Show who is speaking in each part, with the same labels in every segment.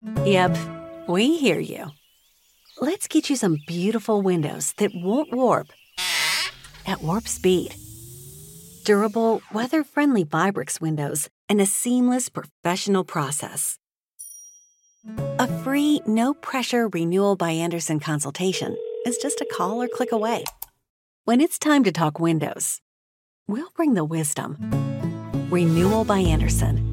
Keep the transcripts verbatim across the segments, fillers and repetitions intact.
Speaker 1: Yep, we hear you. Let's get you some beautiful windows that won't warp at warp speed. Durable, weather-friendly Vibrix windows and a seamless professional process. A free, no-pressure renewal by Andersen consultation is just a call or click away. When it's time to talk windows, we'll bring the wisdom. Renewal by Andersen.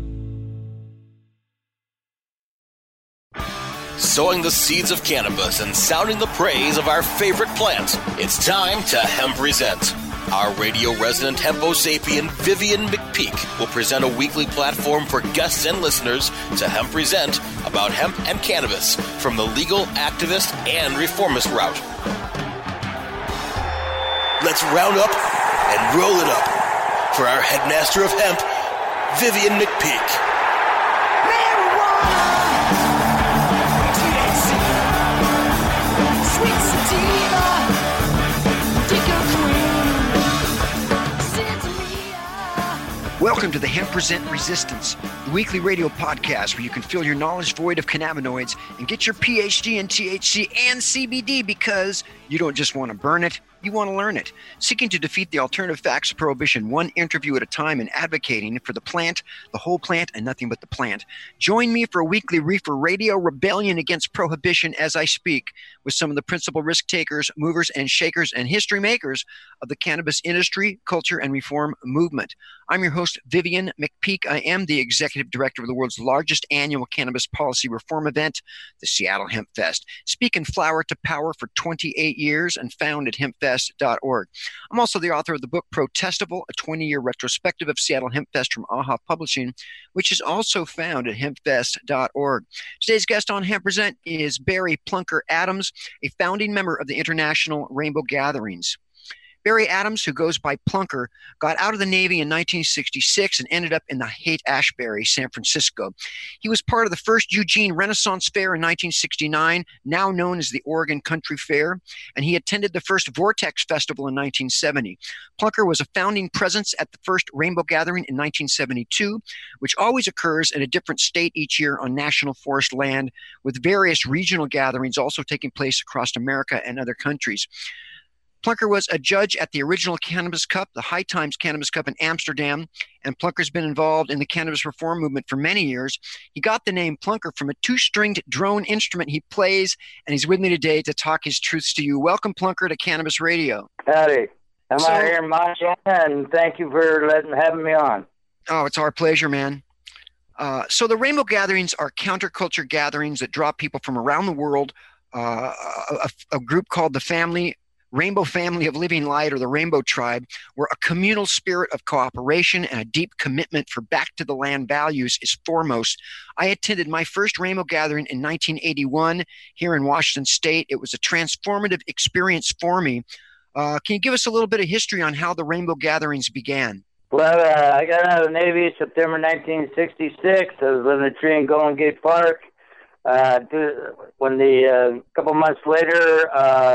Speaker 2: Sowing the seeds of cannabis and sounding the praise of our favorite plant. It's time to Hemp Present. Our radio resident hempo sapien Vivian McPeak will present a weekly platform for guests and listeners to Hemp Present about hemp and cannabis from the legal, activist, and reformist route. Let's round up and roll it up for our headmaster of hemp, Vivian McPeak.
Speaker 3: Welcome to the Hemp Present Resistance, the weekly radio podcast where you can fill your knowledge void of cannabinoids and get your P H D in T H C and C B D because you don't just want to burn it, you want to learn it. Seeking to defeat the alternative facts of prohibition one interview at a time and advocating for the plant, the whole plant, and nothing but the plant. Join me for a weekly reefer radio rebellion against prohibition as I speak with some of the principal risk takers, movers, and shakers and history makers of the cannabis industry, culture, and reform movement. I'm your host, Vivian McPeak. I am the executive director of the world's largest annual cannabis policy reform event, the Seattle Hemp Fest. Speaking flower to power for twenty-eight years and found at hemp fest dot org. I'm also the author of the book Protestable, a twenty-year retrospective of Seattle Hemp Fest from AHA Publishing, which is also found at hemp fest dot org. Today's guest on Hemp Present is Barry Plunker Adams, a founding member of the International Rainbow Gatherings. Barry Adams, who goes by Plunker, got out of the Navy in nineteen sixty-six and ended up in the Haight-Ashbury, San Francisco. He was part of the first Eugene Renaissance Fair in nineteen sixty-nine, now known as the Oregon Country Fair, and he attended the first Vortex Festival in nineteen seventy. Plunker was a founding presence at the first Rainbow Gathering in nineteen seventy-two, which always occurs in a different state each year on national forest land, with various regional gatherings also taking place across America and other countries. Plunker was a judge at the original Cannabis Cup, the High Times Cannabis Cup in Amsterdam, and Plunker's been involved in the cannabis reform movement for many years. He got the name Plunker from a two-stringed drone instrument he plays, and he's with me today to talk his truths to you. Welcome, Plunker, to Cannabis Radio.
Speaker 4: Howdy. I'm
Speaker 3: So-
Speaker 4: out here in Montana, and thank you for letting having me on.
Speaker 3: Oh, it's our pleasure, man. Uh, so the Rainbow Gatherings are counterculture gatherings that draw people from around the world. Uh, a, a group called the Family Rainbow Family of Living Light, or the Rainbow Tribe, where a communal spirit of cooperation and a deep commitment for back-to-the-land values is foremost. I attended my first Rainbow Gathering in nineteen eighty-one here in Washington State. It was a transformative experience for me. Uh, can you give us a little bit of history on how the Rainbow Gatherings began?
Speaker 4: Well, uh, I got out of the Navy September nineteen sixty-six. I was living a tree in Golden Gate Park. Uh, when the uh, couple months later, uh,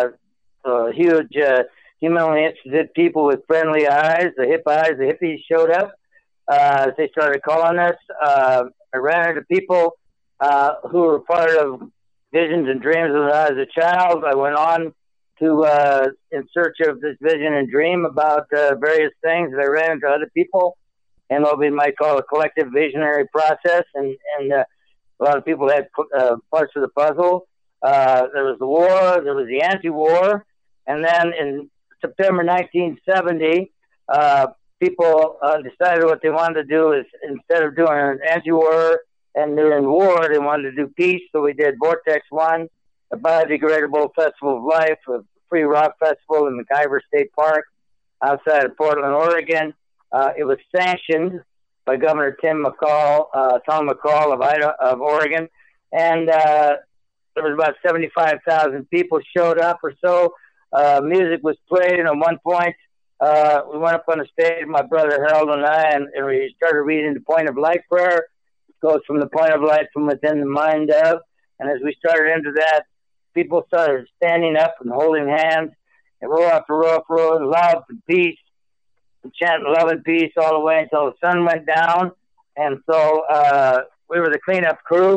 Speaker 4: a huge uh, humanly interested people with friendly eyes, the hip eyes, the hippies showed up. Uh, they started calling us. Uh, I ran into people uh, who were part of visions and dreams when I was a child. I went on to uh, in search of this vision and dream about uh, various things that I ran into other people, and what we might call a collective visionary process. And, and uh, a lot of people had uh, parts of the puzzle. Uh, there was the war, there was the anti-war, and then in September nineteen seventy, uh, people uh, decided what they wanted to do is, instead of doing an anti-war and doing war, they wanted to do peace. So we did Vortex One, a biodegradable festival of life, a free rock festival in McIver State Park outside of Portland, Oregon. Uh, it was sanctioned by Governor Tim McCall, uh, Tom McCall of Idaho, of Oregon, and uh, there was about seventy-five thousand people showed up or so. Uh, music was played, and at one point, uh, we went up on the stage, my brother Harold and I, and, and we started reading the Point of Light prayer. It goes from the point of light from within the mind of, and as we started into that, people started standing up and holding hands, and row after row after row, love and peace, and chanting love and peace all the way until the sun went down. And so uh, we were the cleanup crew,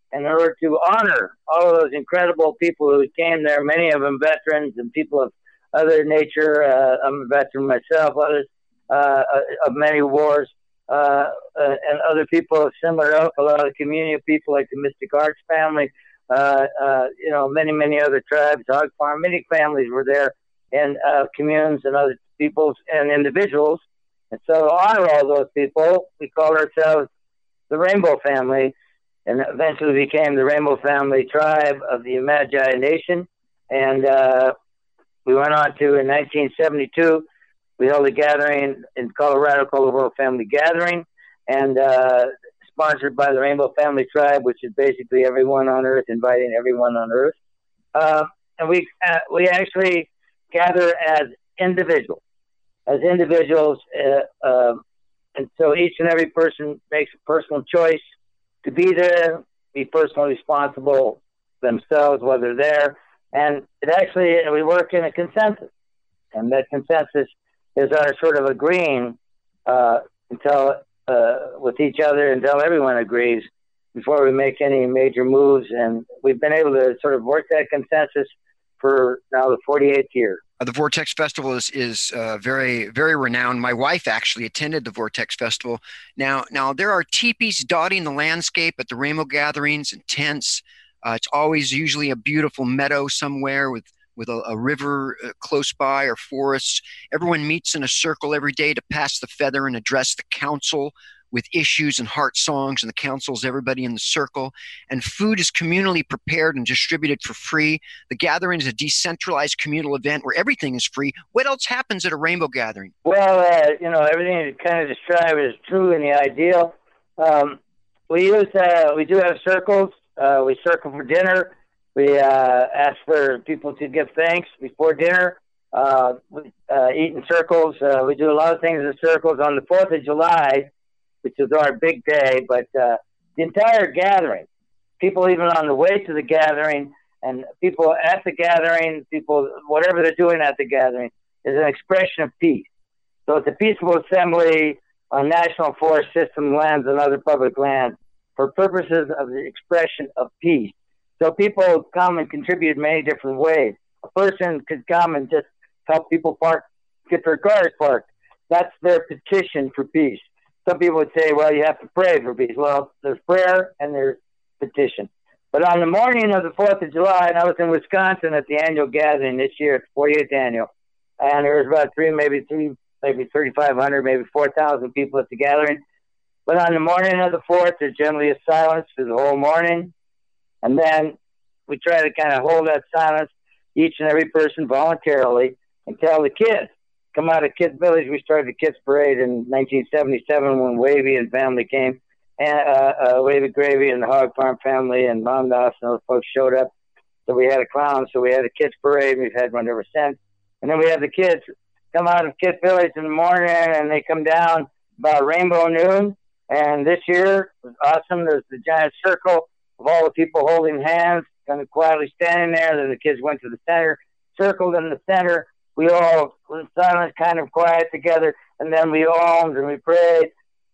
Speaker 4: in order to honor all of those incredible people who came there, many of them veterans and people of other nature. Uh, I'm a veteran myself, others uh, of many wars, uh, uh, and other people of similar ilk, a lot of the community people like the Mystic Arts family, uh, uh, you know, many, many other tribes, Hog Farm, many families were there, and uh, communes and other peoples and individuals. And so to honor all those people, we called ourselves the Rainbow Family, and eventually became the Rainbow Family Tribe of the Imagine Nation. And uh, we went on to, in nineteen seventy-two, we held a gathering in Colorado called the World Family Gathering, and uh, sponsored by the Rainbow Family Tribe, which is basically everyone on Earth, inviting everyone on Earth. Uh, and we uh, we actually gather as individuals, as individuals, uh, uh, and so each and every person makes a personal choice to be there, be personally responsible themselves while they're there. And it actually, we work in a consensus. And that consensus is our sort of agreeing uh, until uh, with each other until everyone agrees before we make any major moves. And we've been able to sort of work that consensus for now the forty-eighth year.
Speaker 3: Uh, the Vortex Festival is is uh, very, very renowned. My wife actually attended the Vortex Festival. Now, now there are teepees dotting the landscape at the Rainbow gatherings and tents. Uh, it's always usually a beautiful meadow somewhere with, with a, a river uh, close by or forests. Everyone meets in a circle every day to pass the feather and address the council with issues and heart songs, and the council's everybody in the circle. And food is communally prepared and distributed for free. The gathering is a decentralized communal event where everything is free. What else happens at a Rainbow gathering?
Speaker 4: Well, uh, you know, everything you kind of described is true in the ideal. Um, we use, uh, we do have circles. Uh, we circle for dinner. We uh, ask for people to give thanks before dinner. Uh, we uh, eat in circles. Uh, we do a lot of things in circles. On the fourth of July, which is our big day, but uh, the entire gathering, people even on the way to the gathering and people at the gathering, people, whatever they're doing at the gathering, is an expression of peace. So it's a peaceful assembly on national forest system lands and other public lands for purposes of the expression of peace. So people come and contribute in many different ways. A person could come and just help people park, get their cars parked. That's their petition for peace. Some people would say, well, you have to pray for peace. Well, there's prayer and there's petition. But on the morning of the fourth of July, and I was in Wisconsin at the annual gathering this year, it's forty-eighth annual, and there was about three, maybe three, maybe thirty-five hundred, maybe four thousand people at the gathering. But on the morning of the fourth, there's generally a silence for the whole morning. And then we try to kind of hold that silence, each and every person voluntarily, and tell the kids. Come out of Kids Village. We started the Kids Parade in nineteen seventy-seven when Wavy and family came, and uh, uh, Wavy Gravy and the Hog Farm family and Mom Doss and those folks showed up. So we had a clown. So we had a Kids Parade. We've had one ever since. And then we had the kids come out of Kids Village in the morning, and they come down about rainbow noon. And this year was awesome. There's the giant circle of all the people holding hands, kind of quietly standing there. Then the kids went to the center, circled in the center. We all were silent, kind of quiet together, and then we owned and we prayed,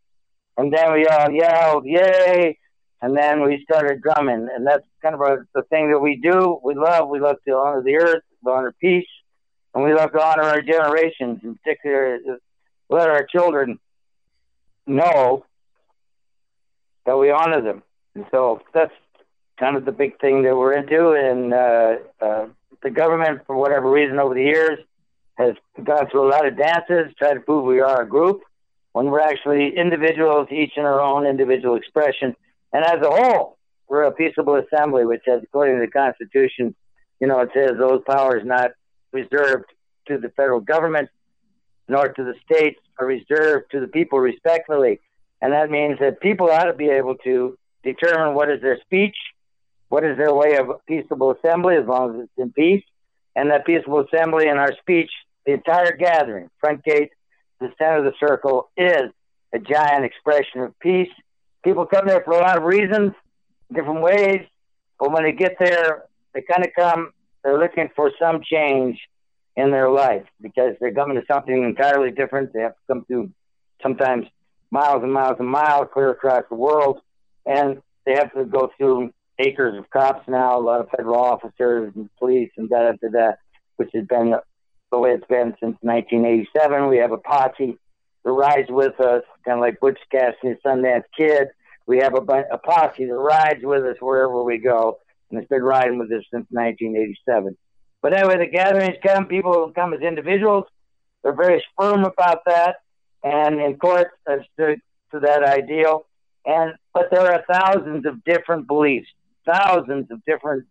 Speaker 4: and then we all yelled, yay, and then we started drumming, and that's kind of a, the thing that we do. We love, we love to honor the earth, we honor peace, and we love to honor our generations, in particular, let our children know that we honor them. And so that's kind of the big thing that we're into, and uh, uh, the government, for whatever reason over the years, has gone through a lot of dances, tried to prove we are a group, when we're actually individuals, each in our own individual expression. And as a whole, we're a peaceable assembly, which says, according to the Constitution, you know, it says those powers not reserved to the federal government nor to the states are reserved to the people respectfully. And that means that people ought to be able to determine what is their speech, what is their way of peaceable assembly, as long as it's in peace. And that peaceable assembly and our speech, the entire gathering, front gate, the center of the circle, is a giant expression of peace. People come there for a lot of reasons, different ways, but when they get there, they kind of come, they're looking for some change in their life because they're coming to something entirely different. They have to come through sometimes miles and miles and miles clear across the world, and they have to go through acres of cops now, a lot of federal officers and police and da da da da, which has been the way it's been since nineteen eighty-seven. We have a posse that rides with us, kind of like Butch Cassidy and Sundance Kid. We have a, a posse that rides with us wherever we go, and it's been riding with us since nineteen eighty-seven. But anyway, the gatherings come, people come as individuals. They're very firm about that, and in court, I've stood to that ideal. And but there are thousands of different beliefs, thousands of different,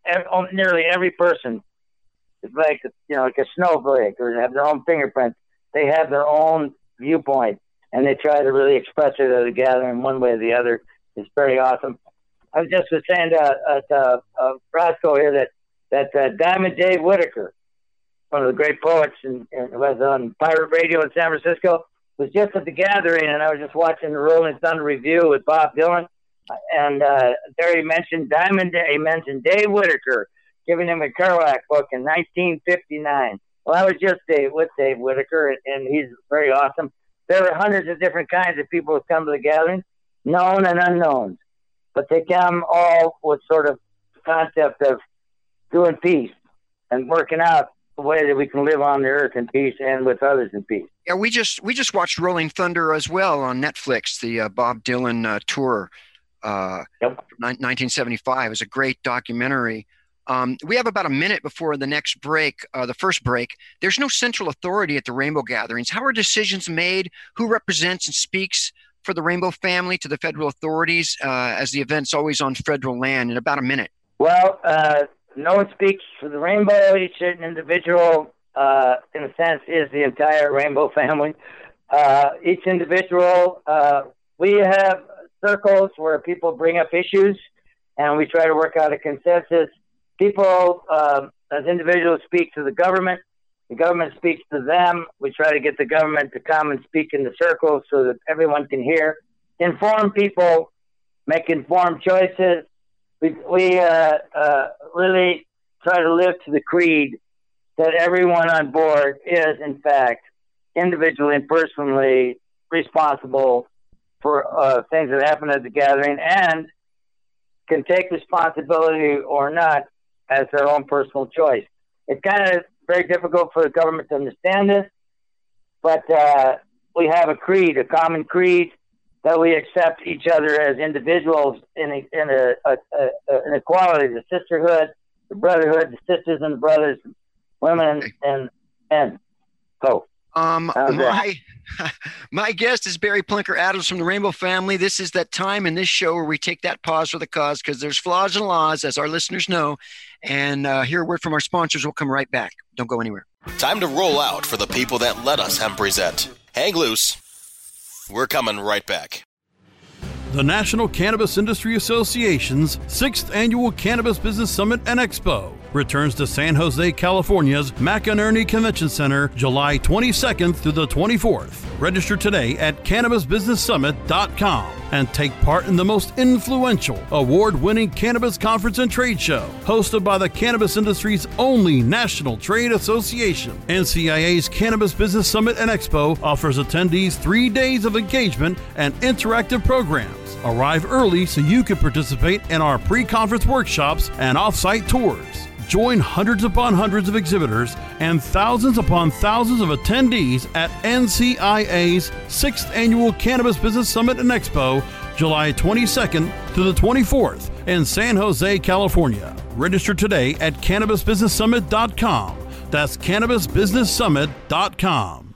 Speaker 4: nearly every person is like, you know, like a snowflake, or have their own fingerprints. They have their own viewpoint, and they try to really express it at a gathering one way or the other. It's very awesome. I was just was saying to uh, uh, uh, Roscoe here that, that uh, Diamond Dave Whitaker, one of the great poets, and, and was on pirate radio in San Francisco, was just at the gathering, and I was just watching the Rolling Thunder Review with Bob Dylan, and uh, there he mentioned Diamond, he mentioned Dave Whitaker, giving him a Kerouac book in nineteen fifty-nine. Well, I was just Dave, with Dave Whitaker, and, and he's very awesome. There are hundreds of different kinds of people who come to the gathering, known and unknowns, but they come all with sort of the concept of doing peace and working out the way that we can live on the earth in peace and with others in peace.
Speaker 3: Yeah, we just we just watched Rolling Thunder as well on Netflix, the uh, Bob Dylan uh, tour, uh,
Speaker 4: yep.
Speaker 3: nineteen seventy-five. It was a great documentary. Um, we have about a minute before the next break, uh, the first break. There's no central authority at the Rainbow Gatherings. How are decisions made? Who represents and speaks for the Rainbow family to the federal authorities, uh, as the event's always on federal land? In about a minute.
Speaker 4: Well, uh, no one speaks for the Rainbow. Each certain individual, uh, in a sense, is the entire Rainbow family. Uh, each individual, uh, we have circles where people bring up issues, and we try to work out a consensus. People, um, as individuals, speak to the government. The government speaks to them. We try to get the government to come and speak in the circle so that everyone can hear. Inform people, make informed choices. We, we uh, uh, really try to live to the creed that everyone on board is, in fact, individually and personally responsible for uh, things that happen at the gathering, and can take responsibility or not as their own personal choice. It's kind of very difficult for the government to understand this, but uh, we have a creed, a common creed, that we accept each other as individuals in a, in a, a, a, an equality, the sisterhood, the brotherhood, the sisters and the brothers, women and and, and so.
Speaker 3: Um, my my guest is Barry Plinker Adams from the Rainbow family. This is that time in this show where we take that pause for the cause, because there's flaws and laws, as our listeners know. And uh, hear a word from our sponsors. We'll come right back. Don't go anywhere.
Speaker 2: Time to roll out for the people that let us hemp present. Hang loose. We're coming right back.
Speaker 5: The National Cannabis Industry Association's sixth Annual Cannabis Business Summit and Expo returns to San Jose, California's McInerney Convention Center July twenty-second through the twenty-fourth. Register today at cannabis business summit dot com and take part in the most influential, award-winning cannabis conference and trade show hosted by the cannabis industry's only national trade association. N C I A's Cannabis Business Summit and Expo offers attendees three days of engagement and interactive programs. Arrive early so you can participate in our pre-conference workshops and off-site tours. Join hundreds upon hundreds of exhibitors and thousands upon thousands of attendees at N C I A's sixth Annual Cannabis Business Summit and Expo, July twenty-second to the twenty-fourth in San Jose, California. Register today at cannabis business summit dot com. That's cannabis business summit dot com.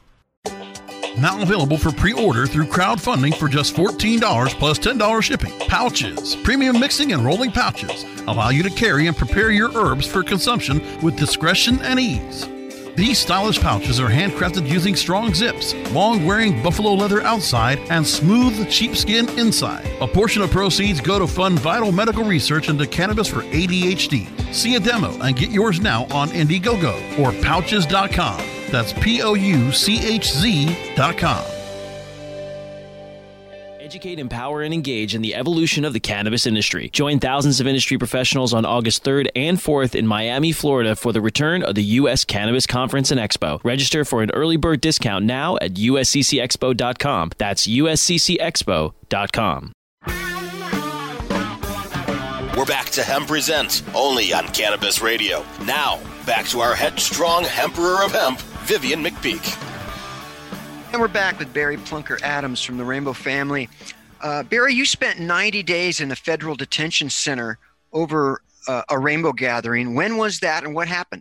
Speaker 5: Now available for pre-order through crowdfunding for just fourteen dollars plus ten dollars shipping. Pouches, premium mixing and rolling pouches, allow you to carry and prepare your herbs for consumption with discretion and ease. These stylish pouches are handcrafted using strong zips, long-wearing buffalo leather outside, and smooth sheepskin inside. A portion of proceeds go to fund vital medical research into cannabis for A D H D. See a demo and get yours now on Indiegogo or pouches dot com. That's P O U C H Z dot com.
Speaker 6: Educate, empower, and engage in the evolution of the cannabis industry. Join thousands of industry professionals on August third and fourth in Miami, Florida for the return of the U S Cannabis Conference and Expo. Register for an early bird discount now at U S C C expo dot com. That's U S C C expo dot com.
Speaker 2: We're back to Hemp Presents, only on Cannabis Radio. Now, back to our headstrong Emperor of Hemp, Vivian McPeak.
Speaker 3: And we're back with Barry Plunker Adams from the Rainbow family. Uh, Barry, you spent ninety days in a federal detention center over uh, a rainbow gathering. When was that and what happened?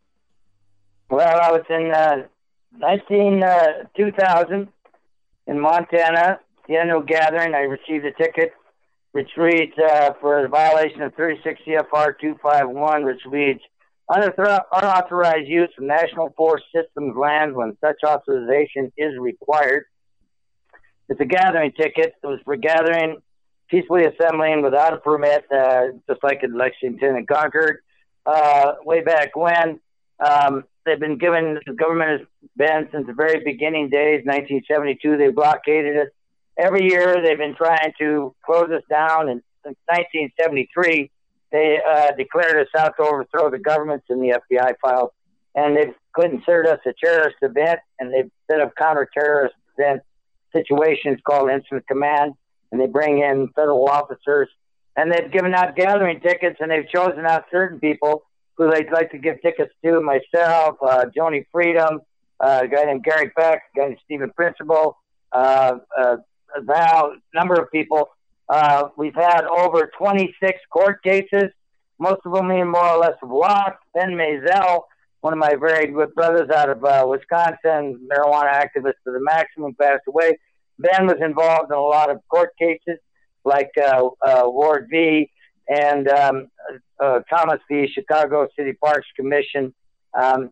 Speaker 4: Well, I was in uh, nineteen, uh, two thousand in Montana, the annual gathering. I received a ticket, which reads uh, for the violation of thirty-six C F R two fifty-one, which reads unauthorized use of National Forest Systems lands when such authorization is required. It's a gathering ticket. It was for gathering, peacefully assembling without a permit, uh, just like in Lexington and Concord. Uh, way back when, um, they've been given, the government has been since the very beginning days, nineteen seventy-two, they blockaded it. Every year they've been trying to close us down, and since nineteen seventy-three, they uh, declared us out to overthrow the governments in the F B I files, and they've considered us a terrorist event, and they've set up counter-terrorist event situations called Incident Command, and they bring in federal officers, and they've given out gathering tickets, and they've chosen out certain people who they'd like to give tickets to, myself, uh, Joni Freedom, uh, a guy named Gary Beck, a guy named Stephen Principle, uh, uh, Val, a number of people. Uh, we've had over twenty-six court cases, most of them being more or less lost. Ben Maisel, one of my very good brothers out of uh, Wisconsin, marijuana activist to the maximum, passed away. Ben was involved in a lot of court cases, like uh, uh, Ward v. and um, uh, Thomas v. Chicago City Parks Commission, um,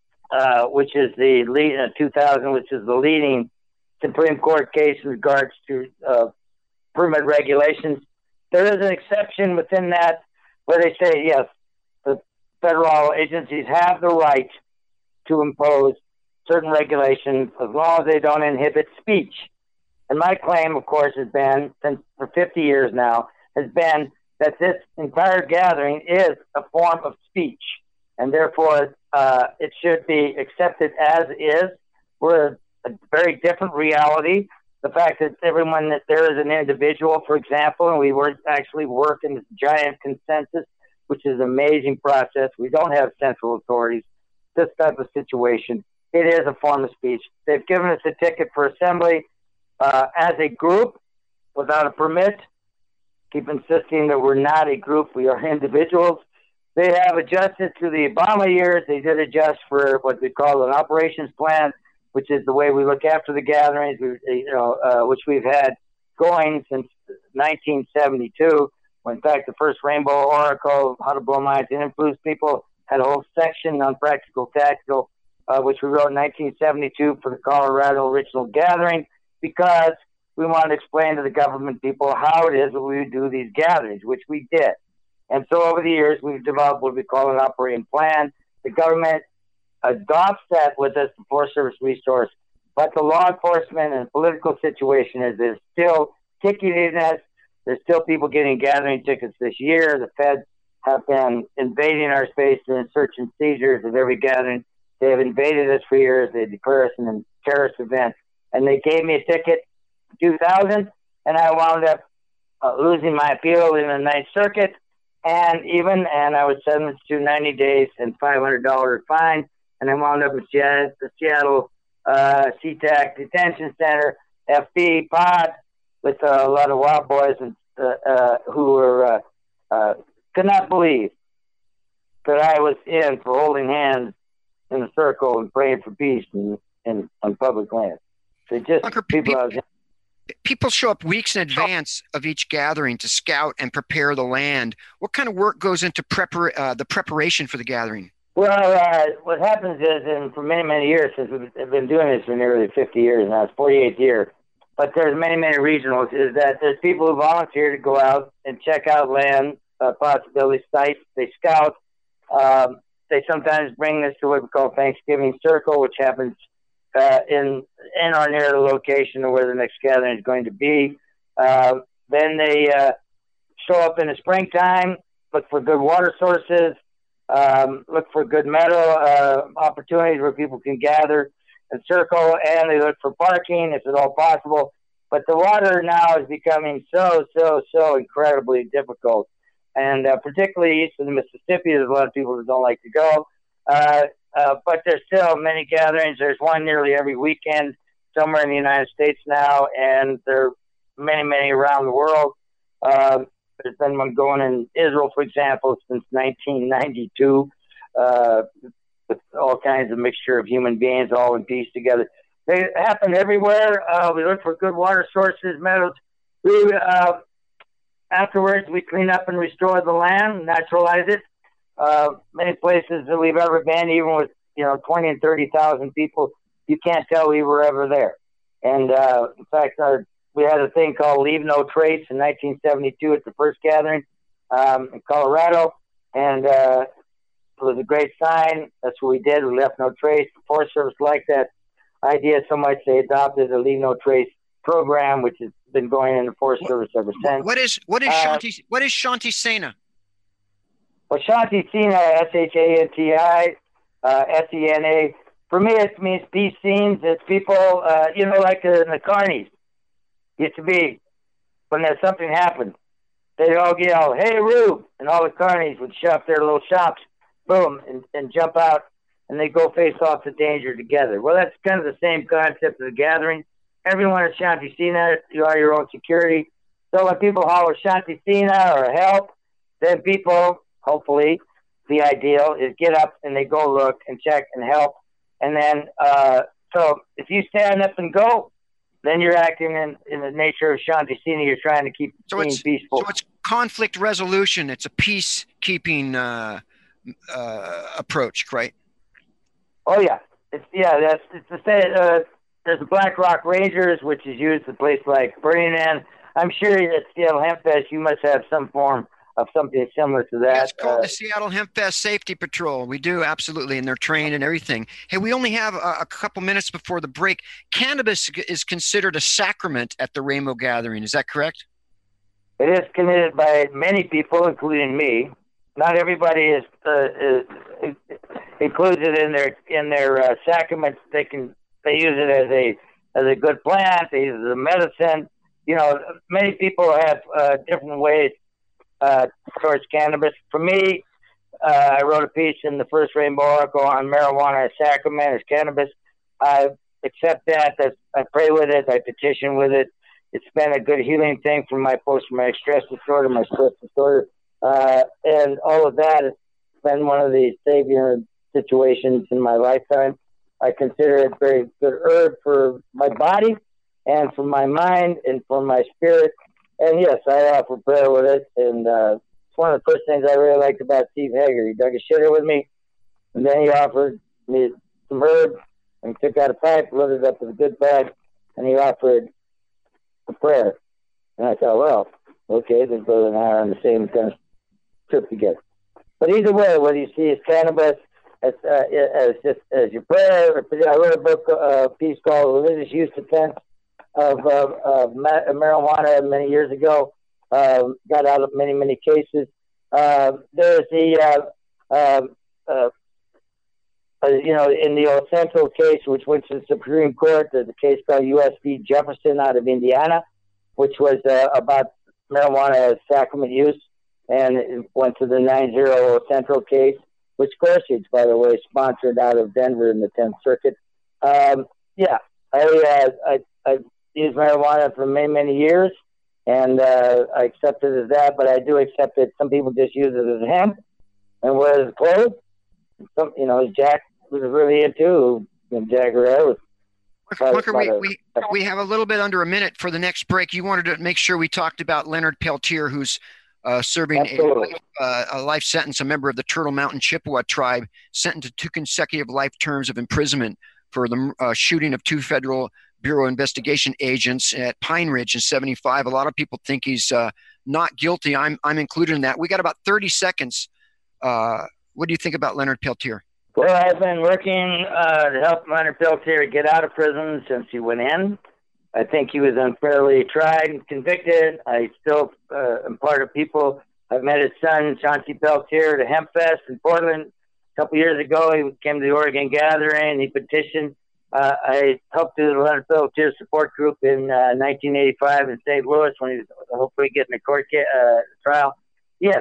Speaker 4: uh, which is the lead in uh, two thousand, which is the leading Supreme Court case in regards to uh, permit regulations. There is an exception within that where they say, yes, the federal agencies have the right to impose certain regulations as long as they don't inhibit speech. And my claim, of course, has been, since for fifty years now, has been that this entire gathering is a form of speech, and therefore uh, it should be accepted as is. We're a very different reality. The fact that everyone, that there is an individual, for example, and we work, actually work in this giant consensus, which is an amazing process. We don't have central authorities. This type of situation, it is a form of speech. They've given us a ticket for assembly uh, as a group without a permit. Keep insisting that we're not a group, we are individuals. They have adjusted to the Obama years. They did adjust for what we call an operations plan, which is the way we look after the gatherings, we, you know, uh, which we've had going since nineteen seventy-two, when in fact the first Rainbow Oracle, How to Blow Minds and Influence People, had a whole section on practical tactical, uh, which we wrote in nineteen seventy-two for the Colorado Original Gathering, because we wanted to explain to the government people how it is that we would do these gatherings, which we did. And so over the years, we've developed what we call an operating plan. The government adopts that with us, the Forest Service resource, but the law enforcement and political situation is there's still ticketing us. There's still people getting gathering tickets this year. The feds have been invading our space and search and seizures of every gathering. They have invaded us for years. They declare us an terrorist event. And they gave me a ticket in two thousand, and I wound up uh, losing my appeal in the Ninth Circuit, and even, and I was sentenced to ninety days and five hundred dollars fine, and I wound up in Seattle, the Seattle uh, SeaTac Detention Center, F B, pod, with uh, a lot of wild boys and, uh, uh, who were, uh, uh, could not believe that I was in for holding hands in a circle and praying for peace in, in on public land. So just
Speaker 3: Bunker,
Speaker 4: people,
Speaker 3: people, people show up weeks in advance of each gathering to scout and prepare the land. What kind of work goes into prepar- uh, the preparation for the gathering?
Speaker 4: Well, uh, what happens is, and for many, many years, since we've been doing this for nearly fifty years now, it's forty-eighth year, but there's many, many regionals, is that there's people who volunteer to go out and check out land, uh, possibility sites. They scout. Um, they sometimes bring this to what we call Thanksgiving Circle, which happens uh, in in or near the location of where the next gathering is going to be. Uh, then they uh, show up in the springtime, look for good water sources, um, look for good meadow uh, opportunities where people can gather and circle, and they look for parking if at all possible. But the water now is becoming so, so, so incredibly difficult. and uh, particularly east of the Mississippi. There's a lot of people that don't like to go. Uh, uh, but there's still many gatherings. There's one nearly every weekend somewhere in the United States now, and there are many, many around the world. Uh, there's been one going in Israel, for example, since nineteen ninety-two, uh, with all kinds of mixture of human beings all in peace together. They happen everywhere. Uh, we look for good water sources, meadows. We, uh, afterwards, we clean up and restore the land, naturalize it. Uh, many places that we've ever been, even with, you know, twenty and thirty thousand people, you can't tell we were ever there. And, uh, in fact, our, we had a thing called Leave No Trace in nineteen seventy-two at the first gathering um, in Colorado. And uh, it was a great sign. That's what we did. We left no trace. The Forest Service liked that idea so much they adopted the Leave No Trace program, which has been going in the Forest Service ever since.
Speaker 3: What is what is
Speaker 4: uh,
Speaker 3: Shanti what is Shanti Sena?
Speaker 4: Well, Shanti Sena, S H A N T I, uh, S E N A. For me, it means peace scenes. It's people, uh, you know, like uh, in the carnies used to be when there's something happened. They'd all yell, "Hey, Rube!" And all the carnies would shut their little shops, boom, and, and jump out, and they go face off the danger together. Well, that's kind of the same concept of the gathering. Everyone at Shanti Sena, you are your own security. So when people holler Shanti Sena or help, then people, hopefully, the ideal is get up and they go look and check and help. And then, uh, so if you stand up and go, then you're acting in, in the nature of Shanti Sena. You're trying to keep
Speaker 3: so
Speaker 4: things
Speaker 3: it's,
Speaker 4: peaceful.
Speaker 3: So it's conflict resolution. It's a peacekeeping uh, uh, approach, right?
Speaker 4: Oh, yeah. It's, yeah, that's it's the same. Uh, there's the Black Rock Rangers, which is used in a place like Burning Man. I'm sure at Seattle Hemp Fest you must have some form of something similar to that.
Speaker 3: Yeah, it's called
Speaker 4: uh,
Speaker 3: the Seattle Hemp Fest Safety Patrol. We do, absolutely, and they're trained and everything. Hey, we only have a, a couple minutes before the break. Cannabis is considered a sacrament at the Rainbow Gathering. Is that correct?
Speaker 4: It is committed by many people, including me. Not everybody is, uh, is includes it in their in their uh, sacraments. They can they use it as a as a good plant. They use it as a medicine. You know, many people have uh, different ways uh, towards cannabis. For me, uh, I wrote a piece in the first Rainbow article on marijuana as sacrament, as cannabis. I accept that. That's, I pray with it. I petition with it. It's been a good healing thing for my post-traumatic stress disorder, my stress disorder, uh, and all of that has been one of the savior situations in my lifetime. I consider it a very good herb for my body and for my mind and for my spirit. And yes, I offer prayer with it. And uh, it's one of the first things I really liked about Steve Hager. He dug a shitter with me, and then he offered me some herbs and took out a pipe, loaded it up with a good bag, and he offered a prayer. And I thought, well, okay, they're both and I are on the same kind of trip together. But either way, whether you see as cannabis, as, uh, as just as your prayer, I wrote a book, a uh, piece called Religious Use Defense of, uh, of ma- marijuana many years ago. Uh, got out of many, many cases. Uh, there's the, uh, uh, uh, uh, you know, in the old Central case, which went to the Supreme Court, there's a case called U S V Jefferson out of Indiana, which was uh, about marijuana as sacrament use, and it went to the nine zero Central case, which Gorsuch, by the way, sponsored out of Denver in the tenth Circuit. Um, yeah, I, uh, I I used marijuana for many, many years, and uh, I accept it as that, but I do accept that some people just use it as hemp and wear it as clothes. Some, you know, Jack was really into, you know, Jack Herrera was.
Speaker 3: Clunker, we, a, we, we have a little bit under a minute for the next break. You wanted to make sure we talked about Leonard Peltier, who's uh, serving a, uh, a life sentence, a member of the Turtle Mountain Chippewa tribe, sentenced to two consecutive life terms of imprisonment for the uh, shooting of two federal Bureau investigation agents at Pine Ridge in seventy-five. A lot of people think he's uh, not guilty. I'm I'm included in that. We got about thirty seconds. Uh, what do you think about Leonard Peltier?
Speaker 4: Well, I've been working uh, to help Leonard Peltier get out of prison since he went in. I think he was unfairly tried and convicted. I still uh, am part of people. I've met his son, Chauncey Peltier, at Hemp Fest in Portland. A couple years ago, he came to the Oregon Gathering. He petitioned. Uh, I helped do the Leonard Peltier support group in uh, nineteen eighty-five in Saint Louis when he was hopefully getting a court ca- uh, trial. Yes,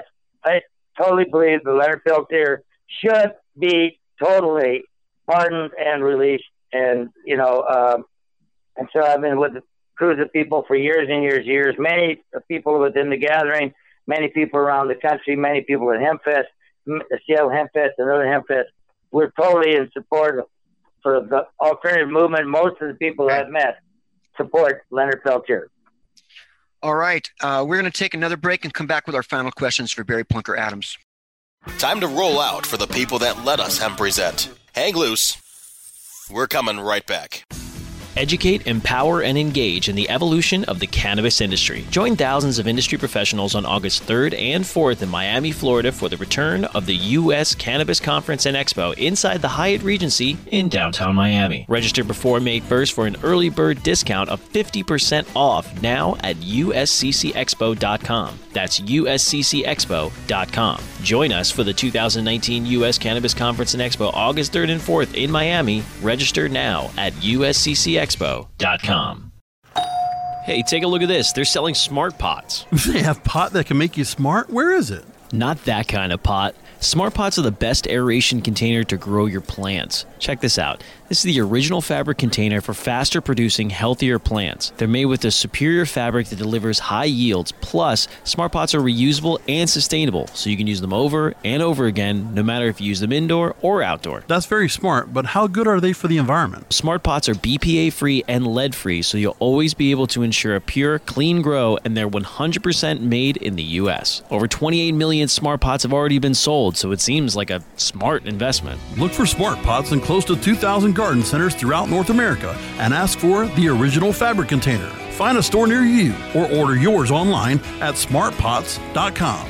Speaker 4: I totally believe the Leonard Peltier should be totally pardoned and released. And, you know, um, and so I've been with crews of people for years and years and years. Many people within the gathering, many people around the country, many people at HempFest, the Seattle HempFest, and other HempFest. We're totally in support of for the alternative movement. Most of the people I've met support Leonard Peltier.
Speaker 3: All right. Uh, we're going to take another break and come back with our final questions for Barry Plunker Adams.
Speaker 2: Time to roll out for the people that let us Hemp Present. Hang loose. We're coming right back.
Speaker 6: Educate, empower, and engage in the evolution of the cannabis industry. Join thousands of industry professionals on August third and fourth in Miami, Florida for the return of the U S Cannabis Conference and Expo inside the Hyatt Regency in downtown Miami. Register before May first for an early bird discount of fifty percent off now at U S C C expo dot com. That's U S C C expo dot com. Join us for the two thousand nineteen U S Cannabis Conference and Expo August third and fourth in Miami. Register now at U S C C expo dot com. Hey, take a look at this. They're selling smart pots.
Speaker 5: They have pot that can make you smart? Where is it?
Speaker 6: Not that kind of pot. Smart pots are the best aeration container to grow your plants. Check this out. This is the original fabric container for faster producing, healthier plants. They're made with a superior fabric that delivers high yields. Plus, smart pots are reusable and sustainable, so you can use them over and over again, no matter if you use them indoor or outdoor.
Speaker 5: That's very smart, but how good are they for the environment?
Speaker 6: Smart pots are B P A-free and lead-free, so you'll always be able to ensure a pure, clean grow, and they're one hundred percent made in the U S. Over twenty-eight million smart pots have already been sold, so it seems like a smart investment.
Speaker 5: Look for smart pots in close to two thousand garden centers throughout North America and ask for the original fabric container. Find a store near you or order yours online at smart pots dot com.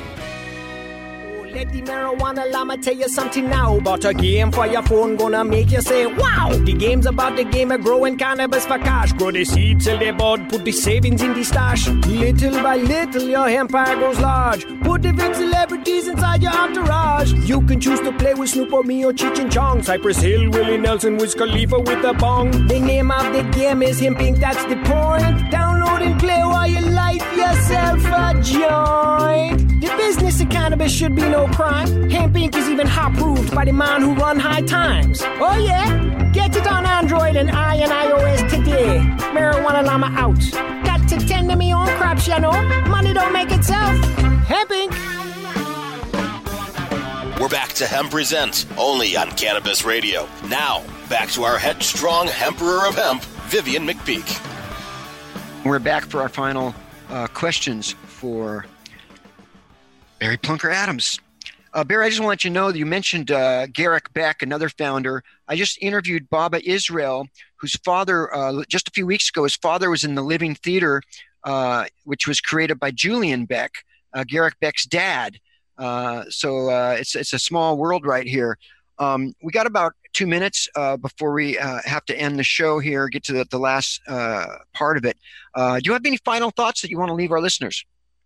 Speaker 7: Let the marijuana llama tell you something now about a game for your phone gonna make you say wow. The game's about the game of growing cannabis for cash. Grow the seed, sell the bud, put the savings in the stash. Little by little your empire grows large. Put the big celebrities inside your entourage. You can choose to play with Snoop or me or Cheech and Chong, Cypress Hill, Willie Nelson, Wiz Khalifa with a bong. The name of the game is Hemp Inc, that's the point. Download and play while you light yourself a joint. The business of cannabis should be no crime. Hemp Inc is even hot proved by the man who run High Times. Oh yeah? Get it on Android and I and iOS today. Marijuana llama out. Got to tend to me own crops, you know. Money don't make itself. Hemp Inc.
Speaker 2: We're back to Hemp Present, only on Cannabis Radio. Now, back to our headstrong Emperor of Hemp, Vivian McPeak.
Speaker 3: We're back for our final uh, questions for Barry Plunker Adams. Uh, Barry, I just want to let you know that you mentioned uh, Garrick Beck, another founder. I just interviewed Baba Israel, whose father, uh, just a few weeks ago, his father was in the Living Theater, uh, which was created by Julian Beck, uh, Garrick Beck's dad. Uh, so uh, it's it's a small world right here. Um, we got about two minutes uh, before we uh, have to end the show here, get to the, the last uh, part of it. Uh, do you have any final thoughts that you want to leave our listeners?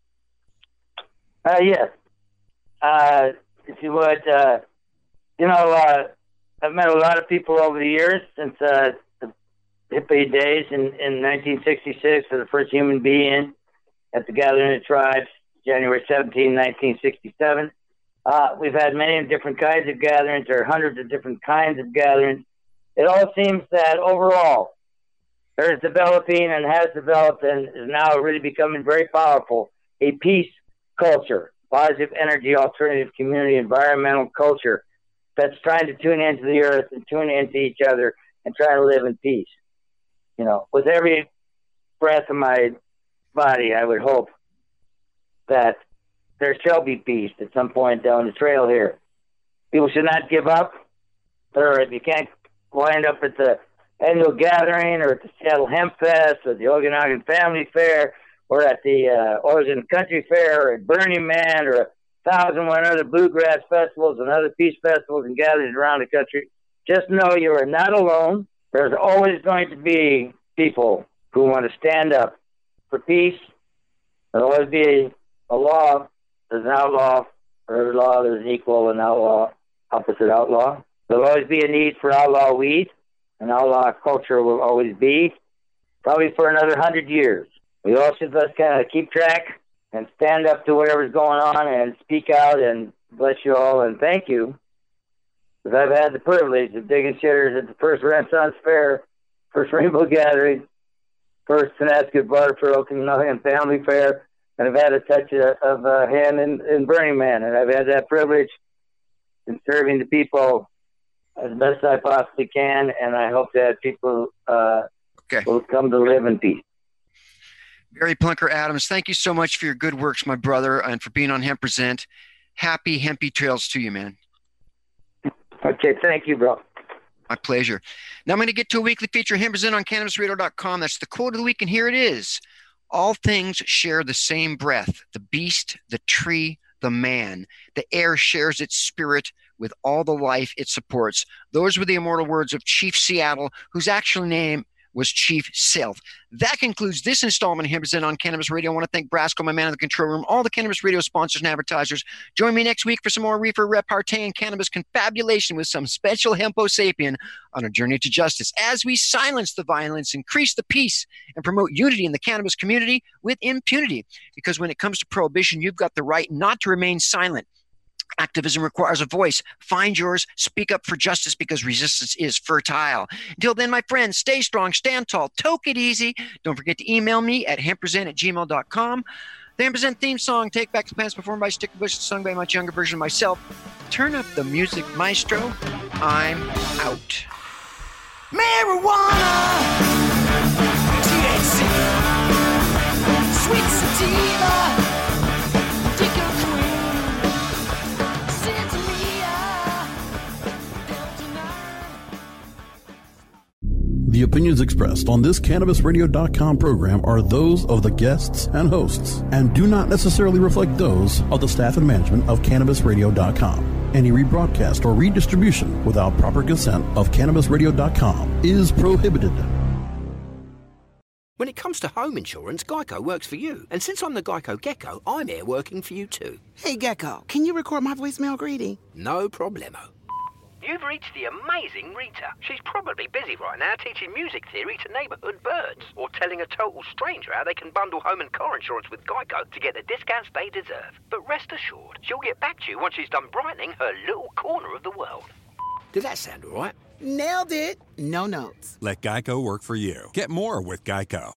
Speaker 4: Uh, yes. Uh, if you would, uh, you know, uh, I've met a lot of people over the years since uh, the hippie days in, in nineteen sixty-six for the first human being at the Gathering of Tribes, January seventeenth, nineteen sixty-seven. Uh, we've had many different kinds of gatherings, or hundreds of different kinds of gatherings. It all seems that overall there is developing and has developed and is now really becoming very powerful a peace culture, positive energy, alternative community, environmental culture that's trying to tune into the earth and tune into each other and try to live in peace. You know, with every breath of my body, I would hope that there shall be peace at some point down the trail here. People should not give up, or if you can't wind up at the annual gathering or at the Seattle Hemp Fest or the Okanagan Family Fair or at the uh, Oregon Country Fair or at Burning Man or a thousand one other bluegrass festivals and other peace festivals and gatherings around the country. Just know you are not alone. There's always going to be people who want to stand up for peace. There'll always be a law. There's an outlaw. For every law, there's an equal and outlaw, opposite outlaw. There'll always be a need for outlaw weed. And outlaw culture will always be, probably for another hundred years. We all should just kind of keep track and stand up to whatever's going on and speak out, and bless you all and thank you. Because I've had the privilege of digging shitters at the first Renaissance Fair, first Rainbow Gathering, first Tonasket Bar for Okanagan Family Fair, and I've had a touch of, of a hand in, in Burning Man, and I've had that privilege in serving the people as best I possibly can, and I hope that people uh,
Speaker 3: okay.
Speaker 4: will come to live in peace.
Speaker 3: Barry Plunker Adams, thank you so much for your good works, my brother, and for being on Hemp Present. Happy Hempy Trails to you, man.
Speaker 4: Okay, thank you, bro.
Speaker 3: My pleasure. Now I'm going to get to a weekly feature, Hemp Present on Cannabis Radio dot com. That's the quote of the week, and here it is. All things share the same breath, the beast, the tree, the man. The air shares its spirit with all the life it supports. Those were the immortal words of Chief Seattle, whose actual name was Chief Self. That concludes this installment of Hemp Present on Cannabis Radio. I want to thank Brasco, my man in the control room, all the Cannabis Radio sponsors and advertisers. Join me next week for some more reefer, repartee, and cannabis confabulation with some special Hempo Sapien on a journey to justice as we silence the violence, increase the peace, and promote unity in the cannabis community with impunity. Because when it comes to prohibition, you've got the right not to remain silent. Activism requires a voice. Find yours. Speak up for justice because resistance is fertile. Until then, my friends, stay strong, stand tall, toke it easy. Don't forget to email me at hempresent at gmail dot com. The Hemp Present theme song, Take Back the Pants, performed by Sticker Bush, sung by a much younger version of myself. Turn up the music, maestro. I'm out.
Speaker 8: Marijuana, T H C, sweet sativa.
Speaker 5: The opinions expressed on this Cannabis Radio dot com program are those of the guests and hosts and do not necessarily reflect those of the staff and management of Cannabis Radio dot com. Any rebroadcast or redistribution without proper consent of Cannabis Radio dot com is prohibited.
Speaker 9: When it comes to home insurance, Geico works for you. And since I'm the Geico Gecko, I'm here working for you too.
Speaker 10: Hey, Gecko, can you record my voicemail greeting?
Speaker 9: No problemo. You've reached the amazing Rita. She's probably busy right now teaching music theory to neighbourhood birds or telling a total stranger how they can bundle home and car insurance with Geico to get the discounts they deserve. But rest assured, she'll get back to you once she's done brightening her little corner of the world. Did that sound all right?
Speaker 10: Nailed it. No notes.
Speaker 11: Let Geico work for you. Get more with Geico.